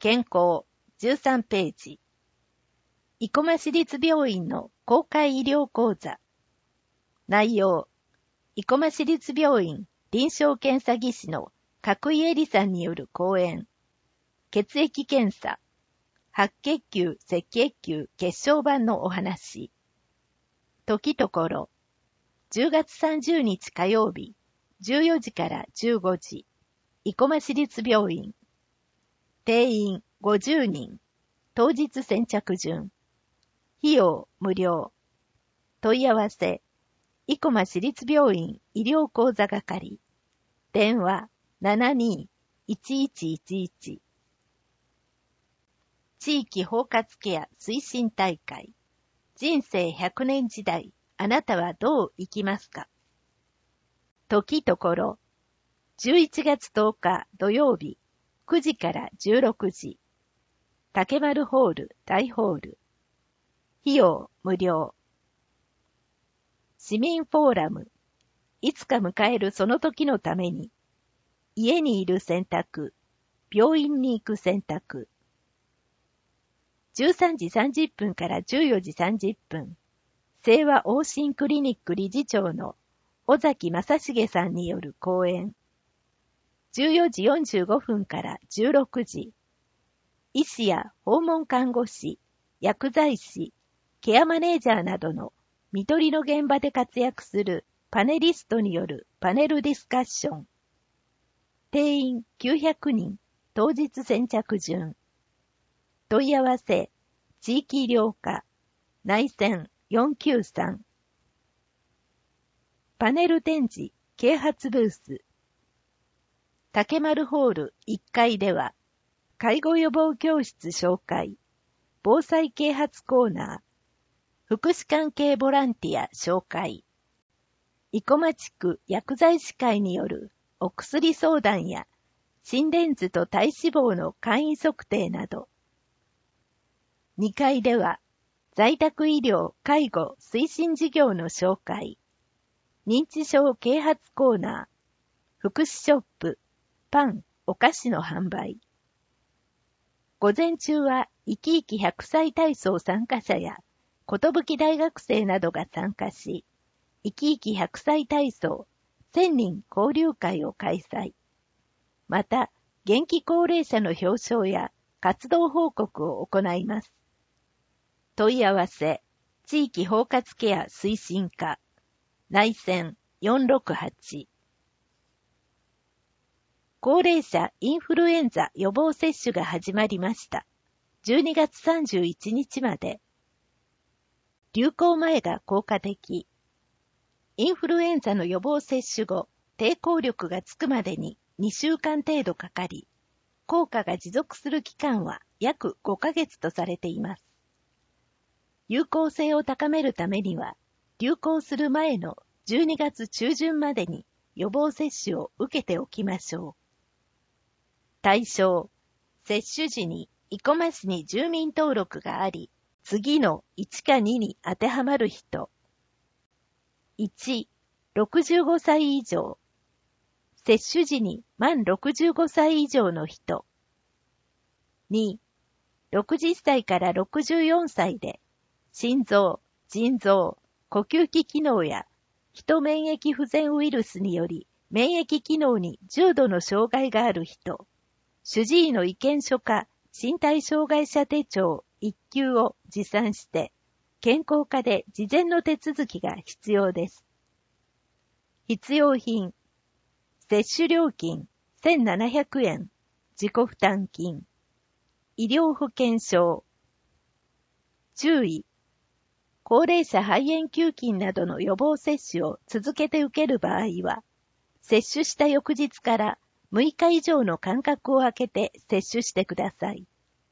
健康13ページ。生駒市立病院の公開医療講座。内容。生駒市立病院臨床検査技師の角井絵里さんによる講演。血液検査。白血球、赤血球、血小板のお話。時ところ。10月30日火曜日、14時から15時。生駒市立病院。定員50人。当日先着順。費用無料。問い合わせ。生駒市立病院医療講座係。電話 72-1111。地域包括ケア推進大会。人生100年時代、あなたはどう生きますか？時ところ。11月10日土曜日、9時から16時。竹丸ホール大ホール。費用無料。市民フォーラム。いつか迎えるその時のために。家にいる選択。病院に行く選択。13時30分から14時30分。清和往診クリニック理事長の尾崎正成さんによる講演。14時45分から16時。医師や訪問看護師、薬剤師、ケアマネージャーなどの看取りの現場で活躍するパネリストによるパネルディスカッション。定員900人、当日先着順。問い合わせ、地域医療課、内線493。パネル展示、啓発ブース。竹丸ホール1階では、介護予防教室紹介、防災啓発コーナー、福祉関係ボランティア紹介、生駒地区薬剤師会によるお薬相談や心電図と体脂肪の簡易測定など、2階では在宅医療・介護推進事業の紹介、認知症啓発コーナー、福祉ショップ、パン、お菓子の販売。午前中は生き生き100歳体操参加者や寿大学生などが参加し、生き生き100歳体操1000人交流会を開催。また、元気高齢者の表彰や活動報告を行います。問い合わせ、地域包括ケア推進課、内線468。高齢者インフルエンザ予防接種が始まりました。12月31日まで。流行前が効果的。インフルエンザの予防接種後、抵抗力がつくまでに2週間程度かかり、効果が持続する期間は約5ヶ月とされています。有効性を高めるためには、流行する前の12月中旬までに予防接種を受けておきましょう。対象、接種時に生駒市に住民登録があり、次の1か2に当てはまる人。1、65歳以上。接種時に満65歳以上の人。2、60歳から64歳で、心臓、腎臓、呼吸器機能や、ヒト免疫不全ウイルスにより免疫機能に重度の障害がある人。主治医の意見書か身体障害者手帳1級を持参して、健康課で事前の手続きが必要です。必要品、接種料金1700円、自己負担金、医療保険証。注意、高齢者肺炎球菌などの予防接種を続けて受ける場合は、接種した翌日から6日以上の間隔を空けて接種してください。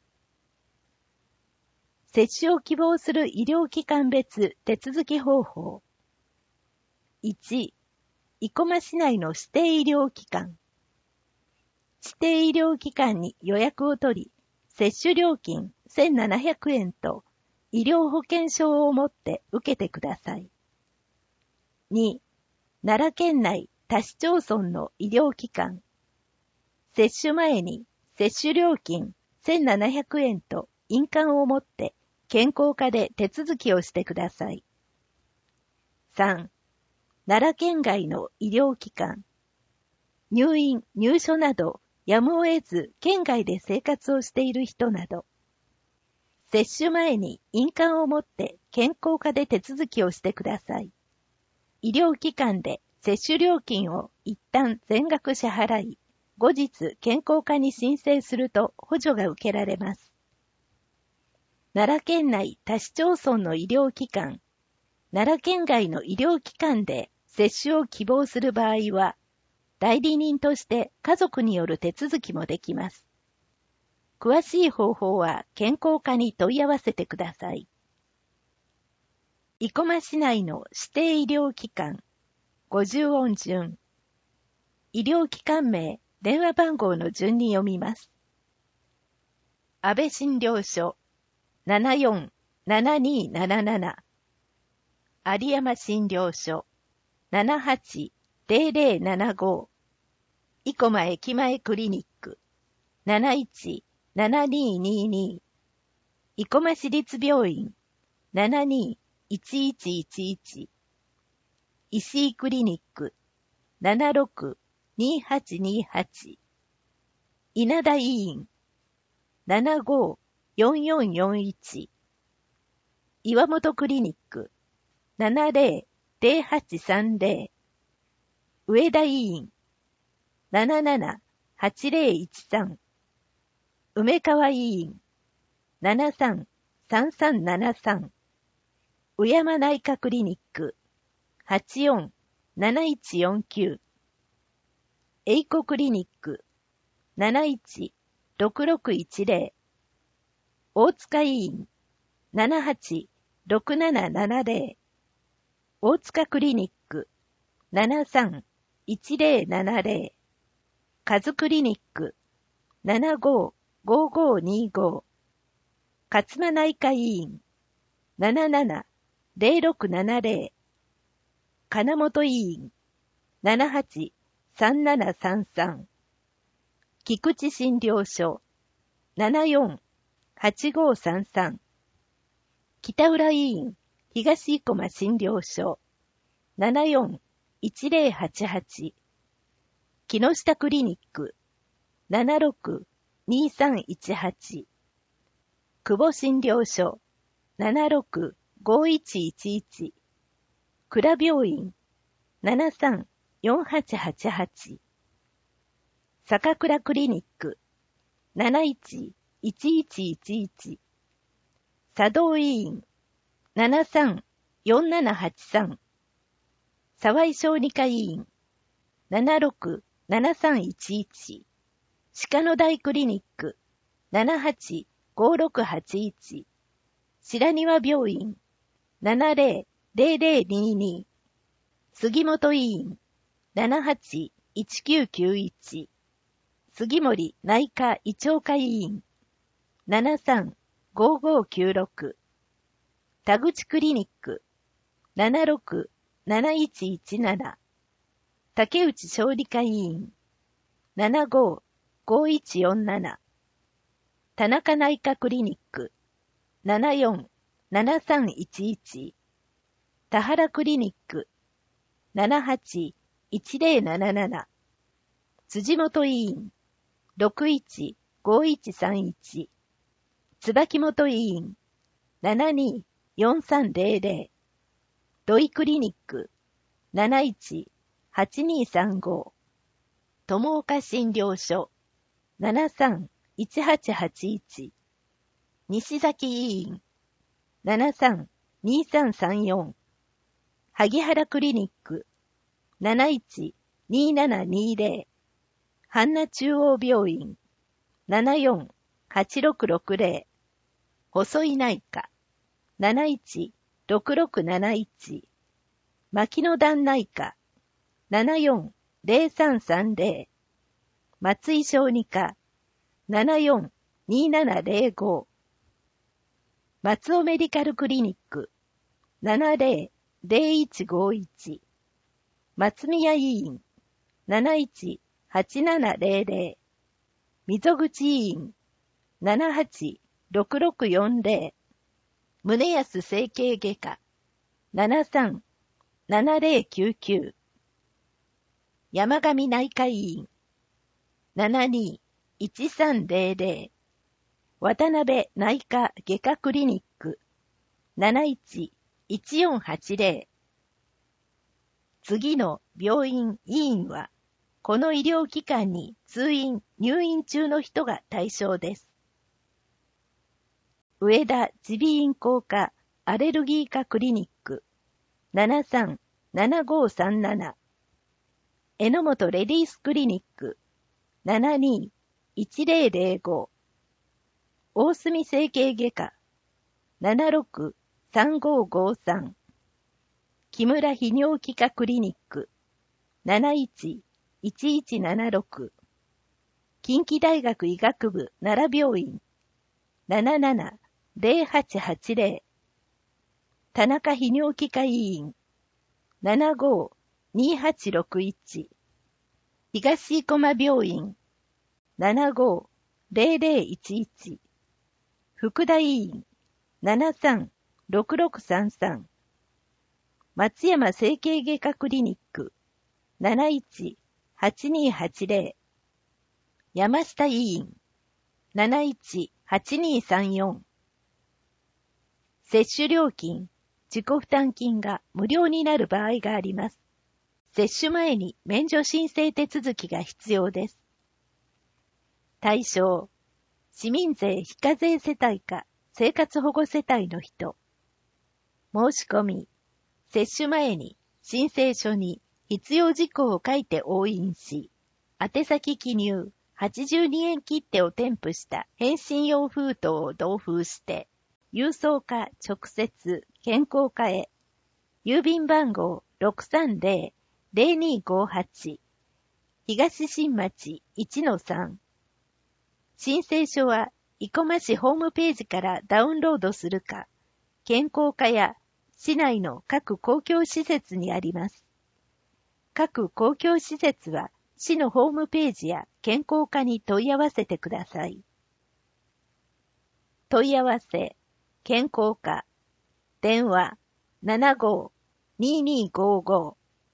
接種を希望する医療機関別手続き方法。1、生駒市内の指定医療機関。指定医療機関に予約を取り、接種料金1700円と医療保険証を持って受けてください。2、奈良県内他市町村の医療機関。接種前に接種料金 1700円と印鑑を持って健康課で手続きをしてください。3. 奈良県外の医療機関。入院・入所など、やむを得ず県外で生活をしている人など。接種前に印鑑を持って健康課で手続きをしてください。医療機関で接種料金を一旦全額支払い、後日健康課に申請すると補助が受けられます。奈良県内他市町村の医療機関、奈良県外の医療機関で接種を希望する場合は、代理人として家族による手続きもできます。詳しい方法は健康課に問い合わせてください。生駒市内の指定医療機関、50音順。医療機関名、電話番号の順に読みます。安倍診療所、74-7277。有山診療所、78-0075。生駒駅前クリニック、71-7222。生駒市立病院、72-1111。石井クリニック、76-2828。稲田医院、75-4441。岩本クリニック、70-0830。上田医院、77-8013。梅川医院、73-3373。宇山内科クリニック、84-7149。栄子クリニック、71-6610。大塚医院、78-6770。大塚クリニック、73-1070。カズクリニック、75-5525。勝間内科医院、77-0670。金本医院、78-3733。菊池診療所、74-8533。北浦医院、東生駒診療所、74-1088。木下クリニック、76-2318。久保診療所、76-5111。倉病院、73-4888。坂倉クリニック、71-1111。佐道医院、73-4783。沢井小児科医院、76-7311。鹿野台クリニック、78-5681。白庭病院、70-0022。杉本医院、78-1991。杉森内科胃腸科医院、73-5596。田口クリニック、76-7117。竹内小児科医院、75-5147。田中内科クリニック、74-7311。田原クリニック、78-1077。辻元医院、61-5131。椿本医院、72-4300。土井クリニック、71-8235。友岡診療所、73-1881。西崎医院、73-2334。萩原クリニック、71-2720。阪奈中央病院、74-8660。細井内科、71-6671。牧野段内科、74-0330。松井小児科、74-2705。松尾メディカルクリニック、70-0151。松宮医院、71-8700。溝口医院、 786640。宗安整形外科 737099。山上内科医院 721300。渡辺内科外科クリニック 711480。次の病院・医院は、この医療機関に通院・入院中の人が対象です。上田耳鼻咽喉科アレルギー科クリニック 737537。榎本レディースクリニック 721005。大隅整形外科 763553。木村泌尿器科クリニック 711176。近畿大学医学部奈良病院 770880。田中泌尿器科医院 752861。東生駒病院 750011。福田医院 736633。松山整形外科クリニック 718280。山下医院 718234。接種料金、自己負担金が無料になる場合があります。接種前に免除申請手続きが必要です。対象、市民税非課税世帯か生活保護世帯の人。申し込み、接種前に申請書に必要事項を書いて押印し、宛先記入82円切手を添付した返信用封筒を同封して、郵送か直接健康課へ。郵便番号 630-0258 東新町 1-3。申請書は生駒市ホームページからダウンロードするか、健康課や市内の各公共施設にあります。各公共施設は市のホームページや健康課に問い合わせてください。問い合わせ、健康課、電話 75-2255。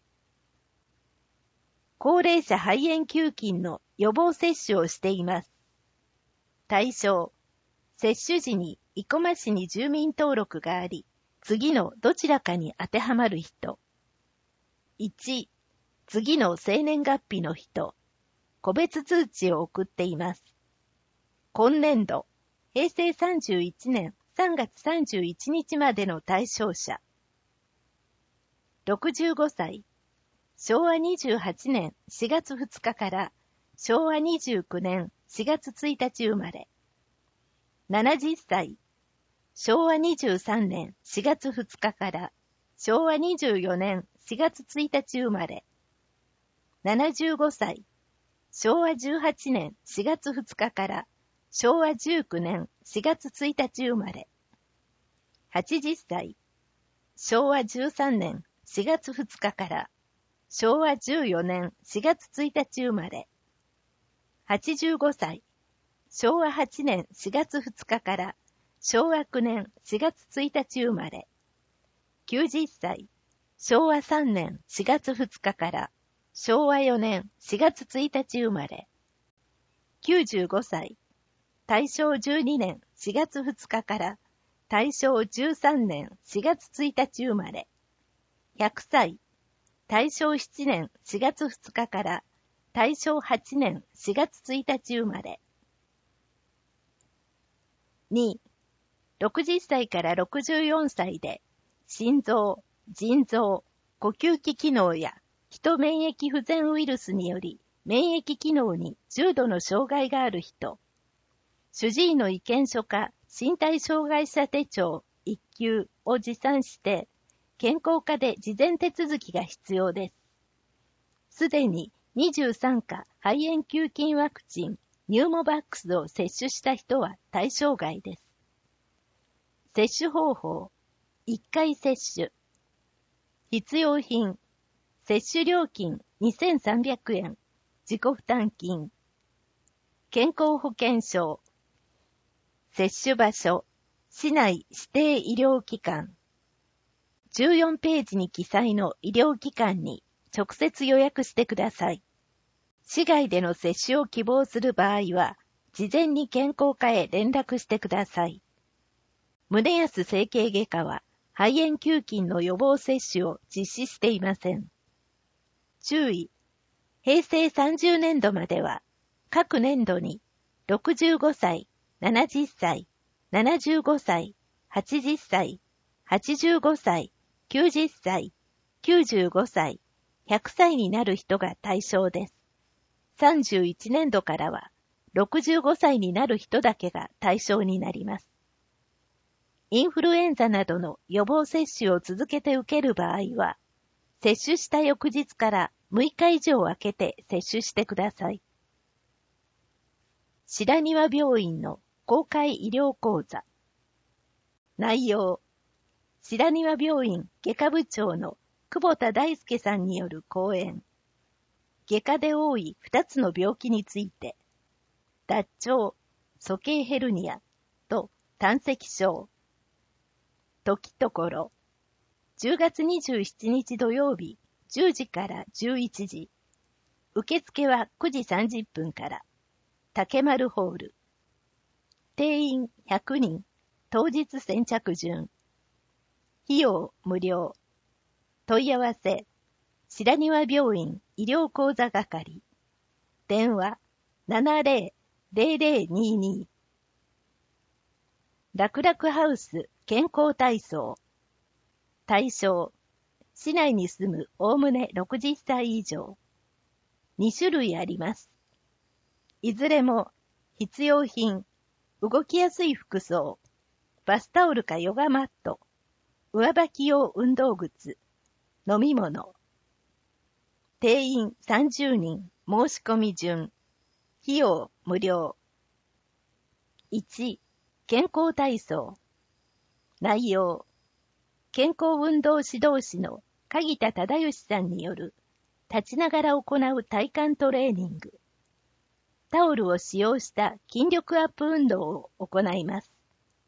高齢者肺炎球菌の予防接種をしています。対象、接種時に生駒市に住民登録があり、次のどちらかに当てはまる人。1、次の生年月日の人。個別通知を送っています。今年度、平成31年3月31日までの対象者。65歳。昭和28年4月2日から昭和29年4月1日生まれ。70歳。昭和23年4月2日から昭和24年4月1日生まれ。75歳。昭和18年4月2日から昭和19年4月1日生まれ。80歳。昭和13年4月2日から昭和14年4月1日生まれ。85歳。昭和8年4月2日から昭和9年4月1日生まれ。90歳。昭和3年4月2日から昭和4年4月1日生まれ。95歳。大正12年4月2日から大正13年4月1日生まれ。100歳。大正7年4月2日から大正8年4月1日生まれ。2、60歳から64歳で心臓、腎臓、呼吸器機能やヒト免疫不全ウイルスにより免疫機能に重度の障害がある人。主治医の意見書か身体障害者手帳1級を持参して健康課で事前手続きが必要です。すでに23価肺炎球菌ワクチンニューモバックスを接種した人は対象外です。接種方法、1回接種。必要品、接種料金2300円、自己負担金。健康保険証、 接種場所、市内指定医療機関。14ページに記載の医療機関に直接予約してください。市外での接種を希望する場合は、事前に健康課へ連絡してください。宗安整形外科は肺炎球菌の予防接種を実施していません。注意。平成30年度までは、各年度に65歳、70歳、75歳、80歳、85歳、90歳、95歳、100歳になる人が対象です。31年度からは、65歳になる人だけが対象になります。インフルエンザなどの予防接種を続けて受ける場合は、接種した翌日から6日以上空けて接種してください。白庭病院の公開医療講座。内容。白庭病院外科部長の久保田大輔さんによる講演。外科で多い2つの病気について、脱腸、鼠径ヘルニアと胆石症。時ところ。10月27日土曜日10時から11時。受付は9時30分から。竹丸ホール。定員100人。当日先着順。費用無料。問い合わせ。白庭病院医療講座係。電話 70-0022。楽々ハウス健康体操。対象。市内に住むおおむね60歳以上。2種類あります。いずれも必要品、動きやすい服装、バスタオルかヨガマット、上履き用運動靴、飲み物。定員30人、申し込み順。費用無料。1、健康体操。内容。健康運動指導士の鍵田忠義さんによる立ちながら行う体幹トレーニング。タオルを使用した筋力アップ運動を行います。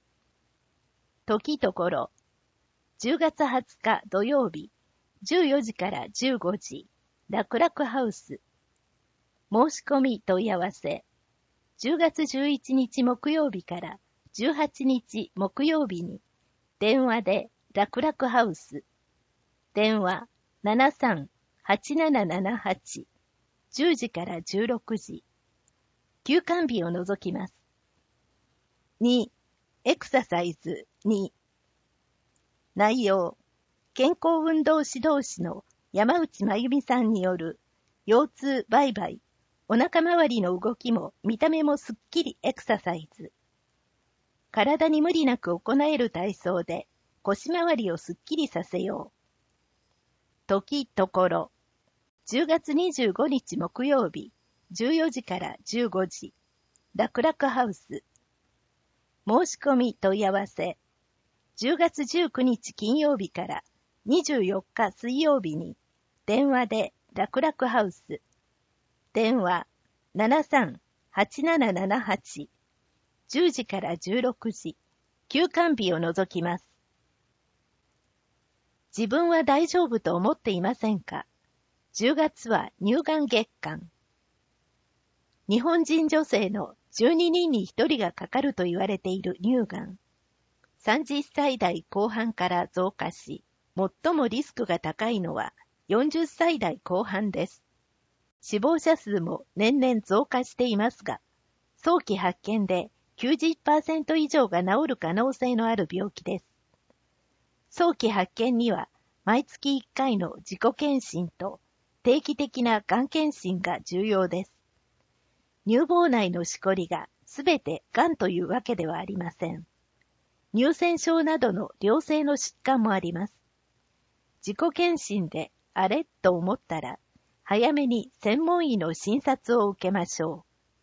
時ところ。10月20日土曜日14時から15時。楽々ハウス。申し込み問い合わせ。10月11日木曜日から18日木曜日に電話で楽々ハウス。電話 73-8778。10時から16時。休館日を除きます。2、エクササイズ2。内容。健康運動指導士の山内真由美さんによる腰痛バイバイ、お腹周りの動きも見た目もすっきりエクササイズ。体に無理なく行える体操で腰回りをすっきりさせよう。時ところ。10月25日木曜日14時から15時。楽々ハウス。申し込み問い合わせ。10月19日金曜日から24日水曜日に電話で楽々ハウス。電話 73-8778。10時から16時。休館日を除きます。自分は大丈夫と思っていませんか？ 10 月は乳がん月間。日本人女性の12人に1人がかかると言われている乳がん。30歳代後半から増加し、最もリスクが高いのは40歳代後半です。死亡者数も年々増加していますが、早期発見で 90% 以上が治る可能性のある病気です。早期発見には毎月1回の自己検診と定期的ながん検診が重要です。乳房内のしこりがすべてがんというわけではありません。乳腺症などの良性の疾患もあります。自己検診であれと思ったら、早めに専門医の診察を受けましょ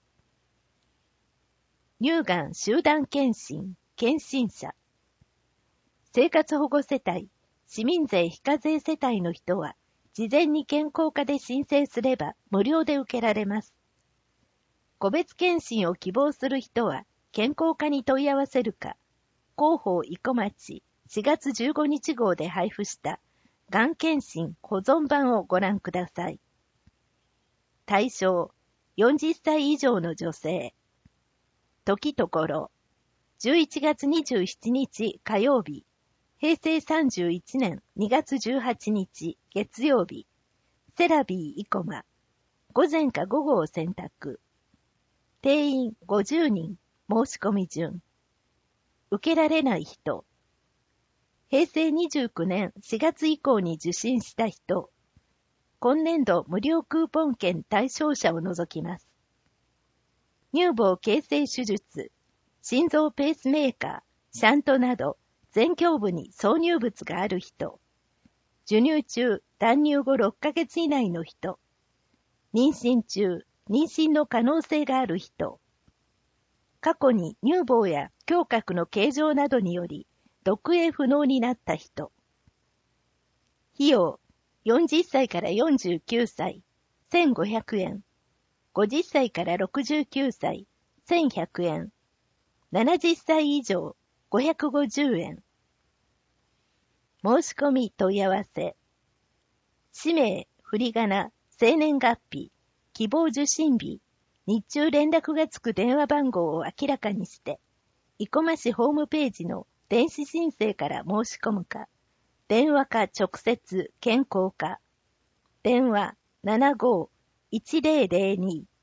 う。乳がん集団検診、検診者。生活保護世帯、市民税非課税世帯の人は、事前に健康課で申請すれば無料で受けられます。個別検診を希望する人は、 健康課に問い合わせるか、広報生駒町4月15日号で配布したがん検診保存版をご覧ください。対象、40歳以上の女性。時ところ、11月27日火曜日、平成31年2月18日月曜日、セラビー生駒、午前か午後を選択。定員50人、申し込み順。受けられない人。平成29年4月以降に受診した人。今年度無料クーポン券対象者を除きます。乳房形成手術、心臓ペースメーカー、シャントなど前胸部に挿入物がある人。授乳中、断乳後6ヶ月以内の人。妊娠中、妊娠の可能性がある人。過去に乳房や胸郭の形状などにより読影不能になった人。費用、40歳から49歳、1500円。50歳から69歳、1100円。70歳以上、550円。申し込み問い合わせ。氏名、振り仮名、生年月日、希望受診日、日中連絡がつく電話番号を明らかにして、生駒市ホームページの電子申請から申し込むか、電話か直接健康課。電話 75-1002